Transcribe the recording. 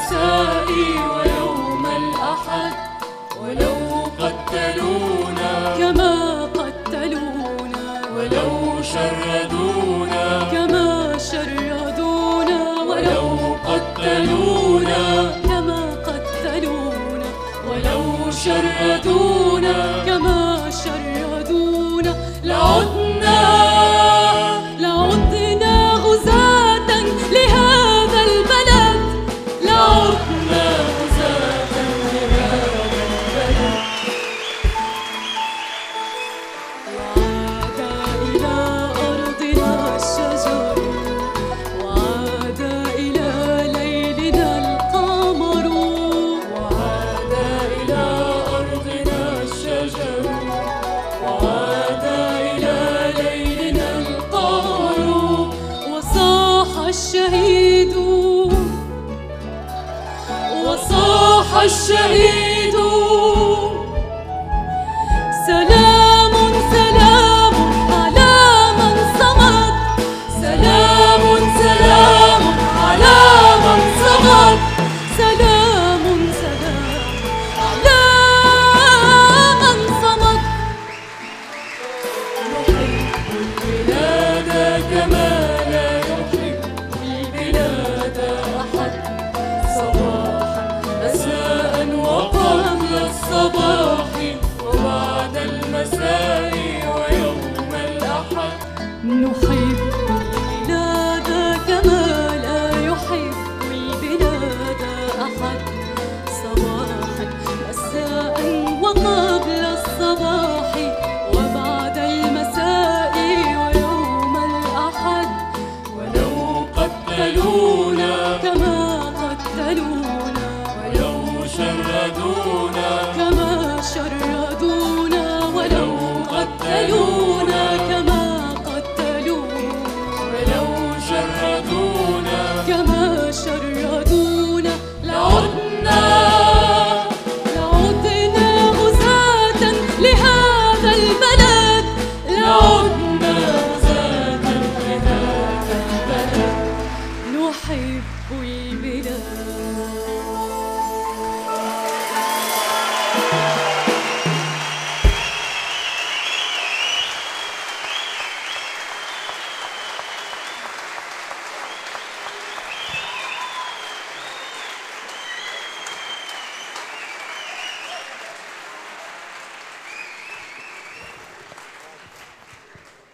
المساء ويوم الأحد، ولو قتلونا كما قتلونا، ولو شردونا كما شردونا، ولو قتلونا كما قتلونا، ولو شردونا كما شردونا، لعدنا غزاة لهذا البلد، لعدنا غزاة لهذا البلد. وعاد إلى أرضنا الشجر، وعاد إلى ليلنا القمر، وعاد إلى أرضنا الشجر، وعاد إلى ليلنا القمر، وصاح الشهيد، وصاح الشهيد سلام سلام على من صمد، سلام سلام على من صمد، سلام سلام على من صمد. يحب البلاد كما لا يحب البلاد أحد، صباحا مساء وقبل الصباح وبعد المساء